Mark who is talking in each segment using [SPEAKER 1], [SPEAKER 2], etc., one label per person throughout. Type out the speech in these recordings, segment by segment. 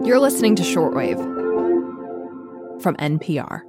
[SPEAKER 1] You're listening to Shortwave from NPR.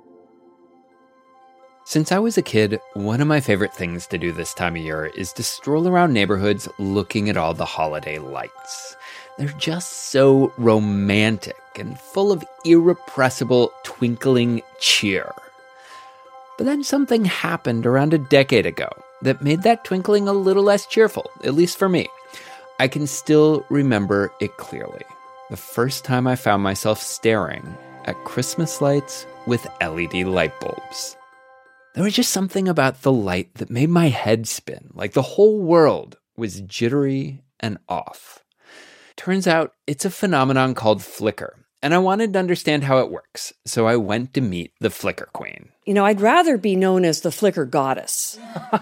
[SPEAKER 2] Since I was a kid, one of my favorite things to do this time of year is to stroll around neighborhoods looking at all the holiday lights. They're just so romantic and full of irrepressible, twinkling cheer. But then something happened around a decade ago that made that twinkling a little less cheerful, at least for me. I can still remember it clearly. The first time I found myself staring at Christmas lights with LED light bulbs. There was just something about the light that made my head spin, like the whole world was jittery and off. Turns out it's a phenomenon called flicker, and I wanted to understand how it works, so I went to meet the Flicker Queen.
[SPEAKER 3] You know, I'd rather be known as the Flicker Goddess,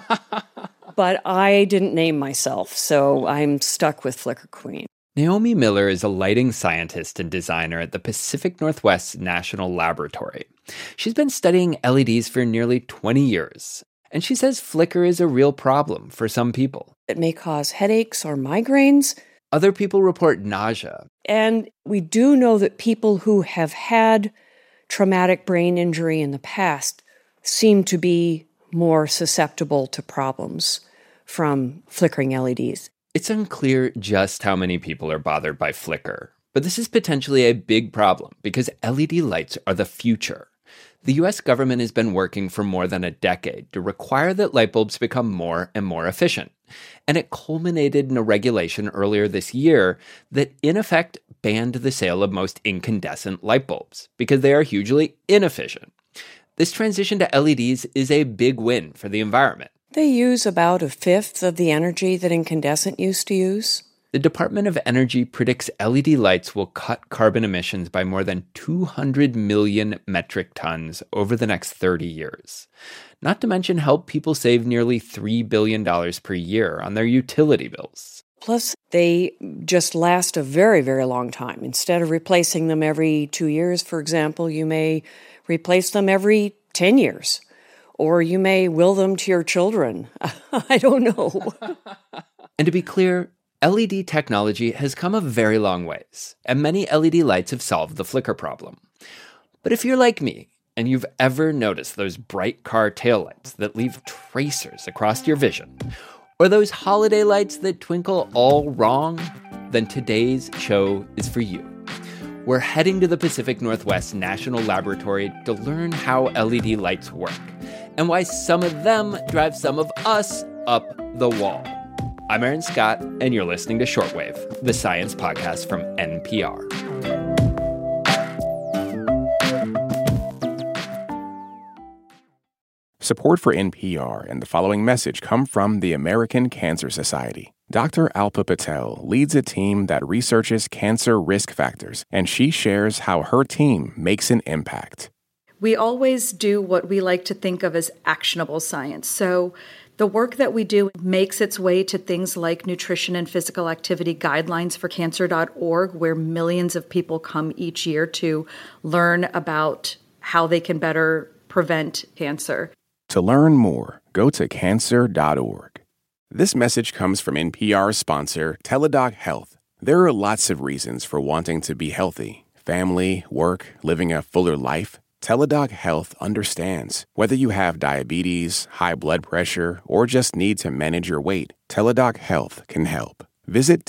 [SPEAKER 3] but I didn't name myself, so I'm stuck with Flicker Queen.
[SPEAKER 2] Naomi Miller is a lighting scientist and designer at the Pacific Northwest National Laboratory. She's been studying LEDs for nearly 20 years, and she says flicker is a real problem for some people.
[SPEAKER 3] It may cause headaches or migraines.
[SPEAKER 2] Other people report nausea.
[SPEAKER 3] And we do know that people who have had traumatic brain injury in the past seem to be more susceptible to problems from flickering LEDs.
[SPEAKER 2] It's unclear just how many people are bothered by flicker, but this is potentially a big problem because LED lights are the future. The U.S. government has been working for more than a decade to require that light bulbs become more and more efficient. And it culminated in a regulation earlier this year that, in effect, banned the sale of most incandescent light bulbs because they are hugely inefficient. This transition to LEDs is a big win for the environment.
[SPEAKER 3] They use about a fifth of the energy that incandescent used to use.
[SPEAKER 2] The Department of Energy predicts LED lights will cut carbon emissions by more than 200 million metric tons over the next 30 years. Not to mention help people save nearly $3 billion per year on their utility bills.
[SPEAKER 3] Plus, they just last a very, very long time. Instead of replacing them every 2 years, for example, you may replace them every 10 years. Or you may will them to your children. I don't know.
[SPEAKER 2] And to be clear, LED technology has come a very long ways, and many LED lights have solved the flicker problem. But if you're like me, and you've ever noticed those bright car taillights that leave tracers across your vision, or those holiday lights that twinkle all wrong, then today's show is for you. We're heading to the Pacific Northwest National Laboratory to learn how LED lights work, and why some of them drive some of us up the wall. I'm Aaron Scott, and you're listening to Shortwave, the science podcast from NPR.
[SPEAKER 4] Support for NPR and the following message come from the American Cancer Society. Dr. Alpa Patel leads a team that researches cancer risk factors, and she shares how her team makes an impact.
[SPEAKER 5] We always do what we like to think of as actionable science. So the work that we do makes its way to things like nutrition and physical activity guidelines for cancer.org, where millions of people come each year to learn about how they can better prevent cancer.
[SPEAKER 4] To learn more, go to cancer.org. This message comes from NPR sponsor Teladoc Health. There are lots of reasons for wanting to be healthy. Family, work, living a fuller life. Teladoc Health understands. Whether you have diabetes, high blood pressure, or just need to manage your weight, Teladoc Health can help. Visit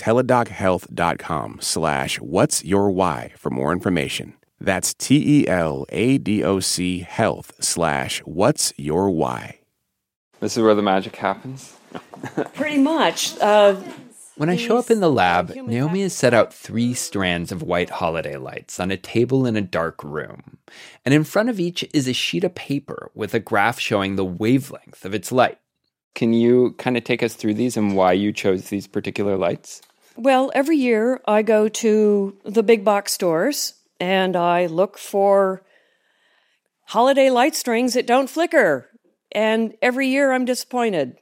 [SPEAKER 4] teladochealth.com/whatsyourwhy for more information. That's TELADOC health/whatsyourwhy.
[SPEAKER 2] This is where the magic happens?
[SPEAKER 3] Pretty much.
[SPEAKER 2] When I show up in the lab, Naomi has set out 3 strands of white holiday lights on a table in a dark room. And in front of each is a sheet of paper with a graph showing the wavelength of its light. Can you kind of take us through these and why you chose these particular lights?
[SPEAKER 3] Well, every year I go to the big box stores and I look for holiday light strings that don't flicker. And every year I'm disappointed.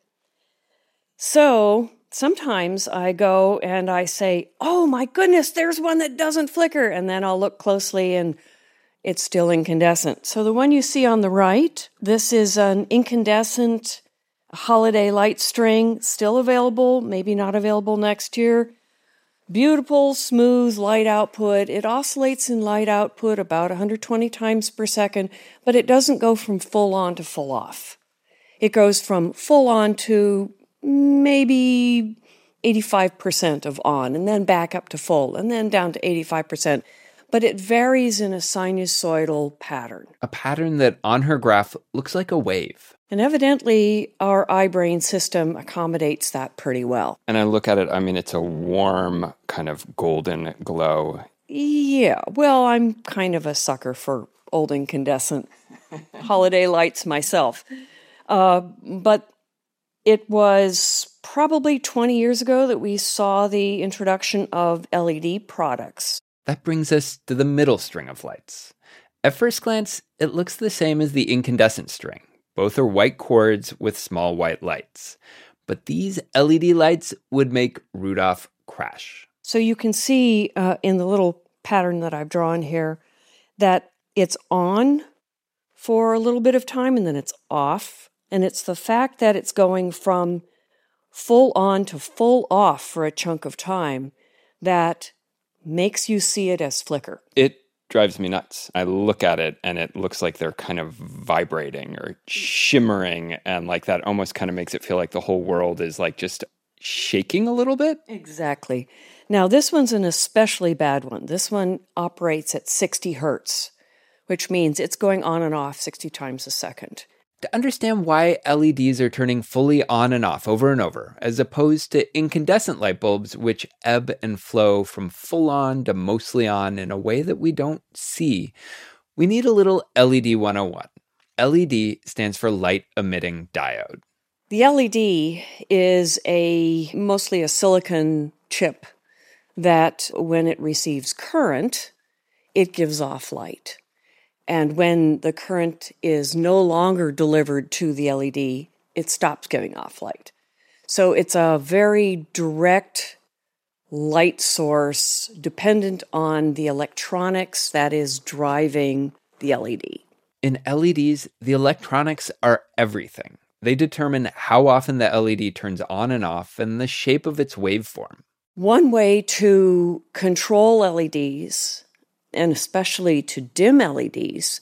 [SPEAKER 3] So sometimes I go and I say, oh my goodness, there's one that doesn't flicker. And then I'll look closely and it's still incandescent. So the one you see on the right, this is an incandescent holiday light string, still available, maybe not available next year. Beautiful, smooth light output. It oscillates in light output about 120 times per second, but it doesn't go from full on to full off. It goes from full on to maybe 85% of on, and then back up to full, and then down to 85%. But it varies in a sinusoidal pattern.
[SPEAKER 2] A pattern that on her graph looks like a wave.
[SPEAKER 3] And evidently, our eye-brain system accommodates that pretty well.
[SPEAKER 2] And I look at it, I mean, it's a warm kind of golden glow.
[SPEAKER 3] Yeah, well, I'm kind of a sucker for old incandescent holiday lights myself. But it was probably 20 years ago that we saw the introduction of LED products.
[SPEAKER 2] That brings us to the middle string of lights. At first glance, it looks the same as the incandescent string. Both are white cords with small white lights. But these LED lights would make Rudolph crash.
[SPEAKER 3] So you can see in the little pattern that I've drawn here that it's on for a little bit of time and then it's off. And it's the fact that it's going from full on to full off for a chunk of time that makes you see it as flicker.
[SPEAKER 2] It drives me nuts. I look at it and it looks like they're kind of vibrating or shimmering, and like that almost kind of makes it feel like the whole world is like just shaking a little bit.
[SPEAKER 3] Exactly. Now this one's an especially bad one. This one operates at 60 hertz, which means it's going on and off 60 times a second.
[SPEAKER 2] To understand why LEDs are turning fully on and off over and over, as opposed to incandescent light bulbs, which ebb and flow from full on to mostly on in a way that we don't see, we need a little LED 101. LED stands for light emitting diode.
[SPEAKER 3] The LED is mostly a silicon chip that when it receives current, it gives off light. And when the current is no longer delivered to the LED, it stops giving off light. So it's a very direct light source dependent on the electronics that is driving the LED.
[SPEAKER 2] In LEDs, the electronics are everything. They determine how often the LED turns on and off and the shape of its waveform.
[SPEAKER 3] One way to control LEDs, and especially to dim LEDs,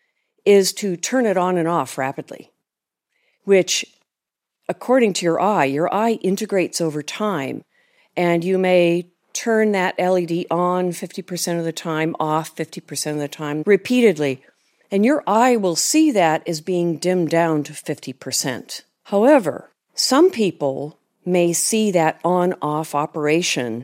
[SPEAKER 3] is to turn it on and off rapidly, which, according to your eye integrates over time, and you may turn that LED on 50% of the time, off 50% of the time, repeatedly, and your eye will see that as being dimmed down to 50%. However, some people may see that on-off operation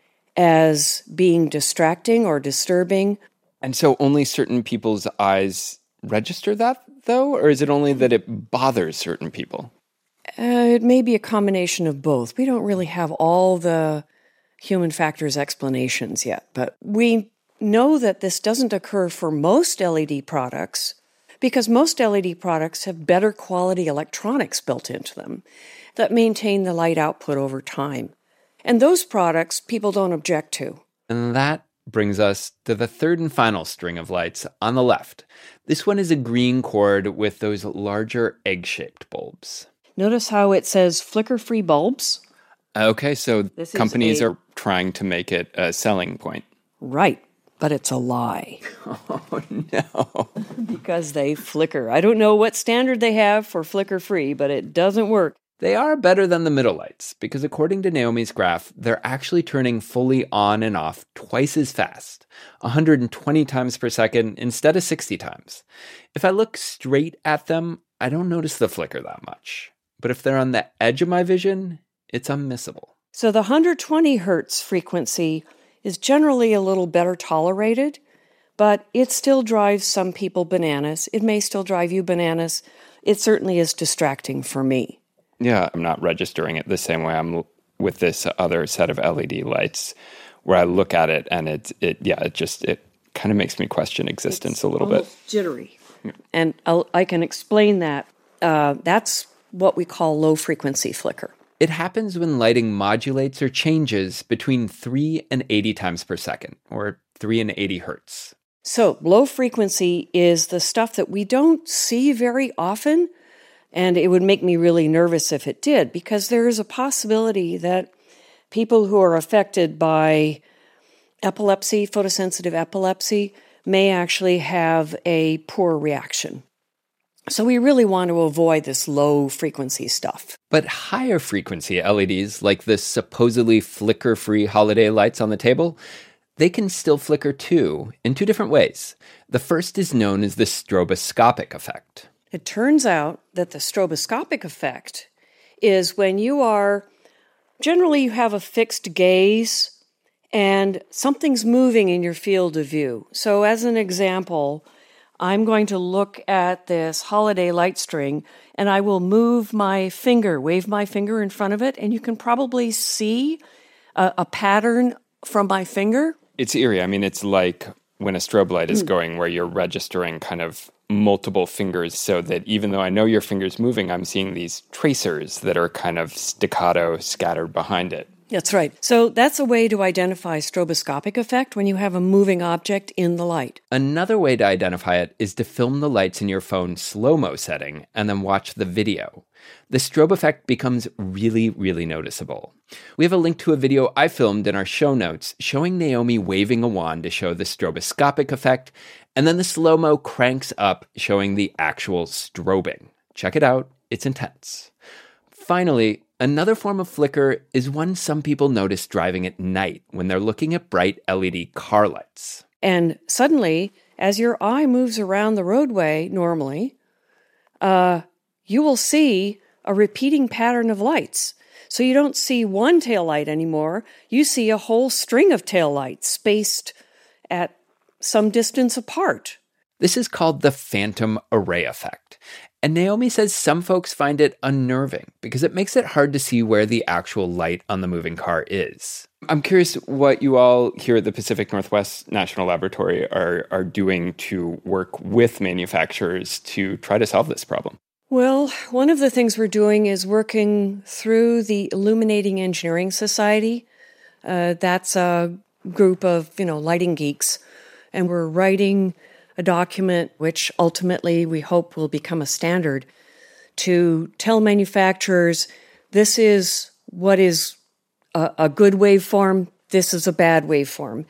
[SPEAKER 3] as being distracting or disturbing.
[SPEAKER 2] And so only certain people's eyes register that, though? Or is it only that it bothers certain people?
[SPEAKER 3] It may be a combination of both. We don't really have all the human factors explanations yet, but we know that this doesn't occur for most LED products because most LED products have better quality electronics built into them that maintain the light output over time. And those products people don't object to.
[SPEAKER 2] And that brings us to the third and final string of lights on the left. This one is a green cord with those larger egg-shaped bulbs.
[SPEAKER 3] Notice how it says flicker-free bulbs?
[SPEAKER 2] Okay, so companies are trying to make it a selling point.
[SPEAKER 3] Right, but it's a lie.
[SPEAKER 2] Oh, no.
[SPEAKER 3] Because they flicker. I don't know what standard they have for flicker-free, but it doesn't work.
[SPEAKER 2] They are better than the middle lights, because according to Naomi's graph, they're actually turning fully on and off twice as fast, 120 times per second instead of 60 times. If I look straight at them, I don't notice the flicker that much. But if they're on the edge of my vision, it's unmissable.
[SPEAKER 3] So the 120 hertz frequency is generally a little better tolerated, but it still drives some people bananas. It may still drive you bananas. It certainly is distracting for me.
[SPEAKER 2] Yeah, I'm not registering it the same way I'm with this other set of LED lights, where I look at it and it kind of makes me question existence a little bit.
[SPEAKER 3] Jittery. Yeah. And I can explain that. That's what we call low frequency flicker.
[SPEAKER 2] It happens when lighting modulates or changes between 3 and 80 times per second, or 3 and 80 hertz.
[SPEAKER 3] So low frequency is the stuff that we don't see very often. And it would make me really nervous if it did, because there is a possibility that People who are affected by epilepsy, photosensitive epilepsy, may actually have a poor reaction. So we really want to avoid this low frequency stuff.
[SPEAKER 2] But higher frequency LEDs, like the supposedly flicker-free holiday lights on the table, they can still flicker too, in two different ways. The first is known as the stroboscopic effect.
[SPEAKER 3] It turns out that the stroboscopic effect is when you have a fixed gaze and something's moving in your field of view. So as an example, I'm going to look at this holiday light string and I will wave my finger in front of it, and you can probably see a pattern from my finger.
[SPEAKER 2] It's eerie. I mean, it's like when a strobe light is going where you're registering kind of multiple fingers, so that even though I know your finger's moving, I'm seeing these tracers that are kind of staccato scattered behind it.
[SPEAKER 3] That's right. So that's a way to identify stroboscopic effect when you have a moving object in the light.
[SPEAKER 2] Another way to identify it is to film the lights in your phone slow-mo setting and then watch the video. The strobe effect becomes really, really noticeable. We have a link to a video I filmed in our show notes showing Naomi waving a wand to show the stroboscopic effect, and then the slow-mo cranks up showing the actual strobing. Check it out. It's intense. Finally, another form of flicker is one some people notice driving at night when they're looking at bright LED car lights.
[SPEAKER 3] And suddenly, as your eye moves around the roadway normally, you will see a repeating pattern of lights. So you don't see one tail light anymore. You see a whole string of tail lights spaced at some distance apart.
[SPEAKER 2] This is called the phantom array effect. And Naomi says some folks find it unnerving because it makes it hard to see where the actual light on the moving car is. I'm curious what you all here at the Pacific Northwest National Laboratory are doing to work with manufacturers to try to solve this problem.
[SPEAKER 3] Well, one of the things we're doing is working through the Illuminating Engineering Society. That's a group of, lighting geeks. And we're writing a document which ultimately we hope will become a standard to tell manufacturers this is what is a good waveform, this is a bad waveform.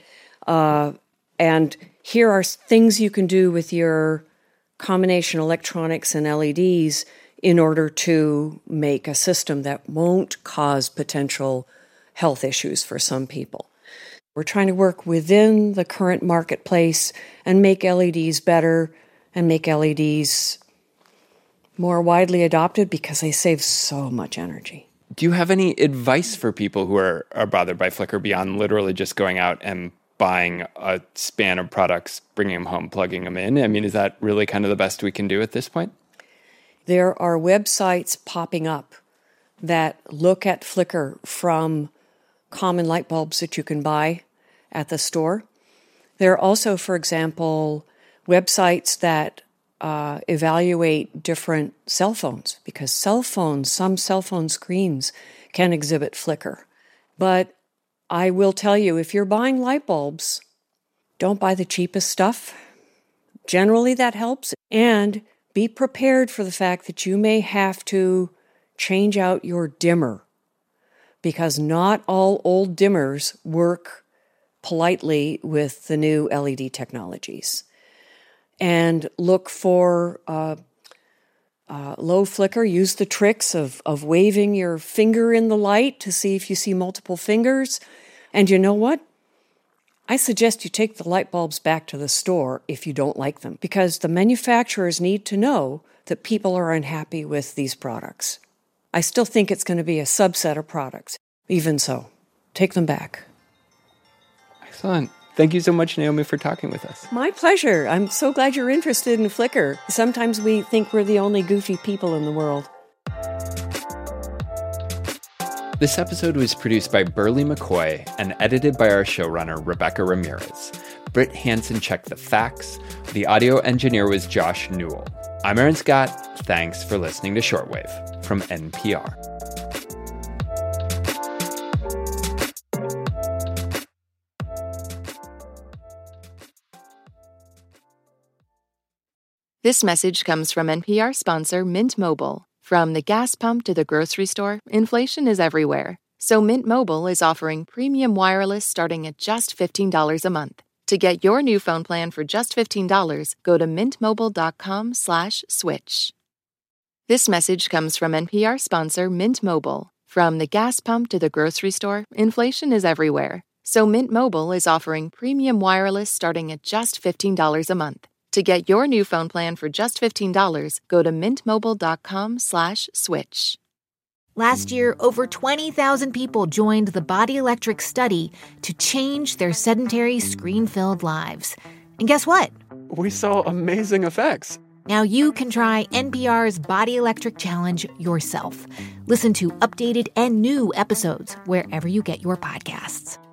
[SPEAKER 3] And here are things you can do with your combination electronics and LEDs in order to make a system that won't cause potential health issues for some people. We're trying to work within the current marketplace and make LEDs better and make LEDs more widely adopted because they save so much energy.
[SPEAKER 2] Do you have any advice for people who are bothered by flicker beyond literally just going out and buying a span of products, bringing them home, plugging them in? I mean, is that really kind of the best we can do at this point?
[SPEAKER 3] There are websites popping up that look at flicker from common light bulbs that you can buy at the store. There are also, for example, websites that evaluate different cell phones, because some cell phone screens can exhibit flicker. But I will tell you, if you're buying light bulbs, don't buy the cheapest stuff. Generally, that helps. And be prepared for the fact that you may have to change out your dimmer, because not all old dimmers work politely with the new LED technologies. And look for low flicker. Use the tricks of waving your finger in the light to see if you see multiple fingers. And you know what? I suggest you take the light bulbs back to the store if you don't like them, because the manufacturers need to know that people are unhappy with these products. I still think it's going to be a subset of products. Even so, take them back.
[SPEAKER 2] Excellent. Thank you so much, Naomi, for talking with us.
[SPEAKER 3] My pleasure. I'm so glad you're interested in flicker. Sometimes we think we're the only goofy people in the world.
[SPEAKER 2] This episode was produced by Burley McCoy and edited by our showrunner, Rebecca Ramirez. Britt Hansen checked the facts. The audio engineer was Josh Newell. I'm Aaron Scott. Thanks for listening to Shortwave from NPR.
[SPEAKER 1] This message comes from NPR sponsor Mint Mobile. From the gas pump to the grocery store, inflation is everywhere. So Mint Mobile is offering premium wireless starting at just $15 a month. To get your new phone plan for just $15, go to mintmobile.com/switch. This message comes from NPR sponsor Mint Mobile. From the gas pump to the grocery store, inflation is everywhere. So Mint Mobile is offering premium wireless starting at just $15 a month. To get your new phone plan for just $15, go to mintmobile.com/switch.
[SPEAKER 6] Last year, over 20,000 people joined the Body Electric study to change their sedentary, screen-filled lives. And guess what?
[SPEAKER 7] We saw amazing effects.
[SPEAKER 6] Now you can try NPR's Body Electric Challenge yourself. Listen to updated and new episodes wherever you get your podcasts.